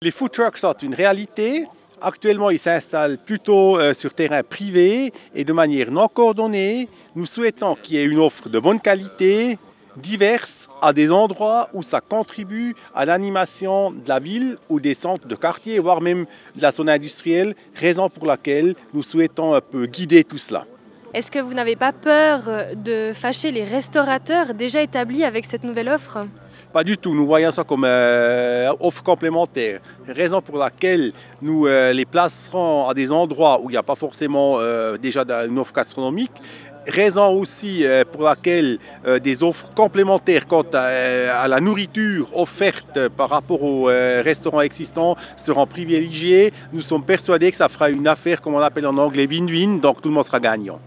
Les food trucks sont une réalité. Actuellement, ils s'installent plutôt sur terrain privé et de manière non coordonnée. Nous souhaitons qu'il y ait une offre de bonne qualité, diverse, à des endroits où ça contribue à l'animation de la ville ou des centres de quartier, voire même de la zone industrielle, raison pour laquelle nous souhaitons un peu guider tout cela. Est-ce que vous n'avez pas peur de fâcher les restaurateurs déjà établis avec cette nouvelle offre ? Pas du tout, nous voyons ça comme offre complémentaire, raison pour laquelle nous les placerons à des endroits où il n'y a pas forcément déjà une offre gastronomique, raison aussi pour laquelle des offres complémentaires quant à la nourriture offerte par rapport aux restaurants existants seront privilégiées. Nous sommes persuadés que ça fera une affaire, comme on appelle en anglais, win-win, donc tout le monde sera gagnant.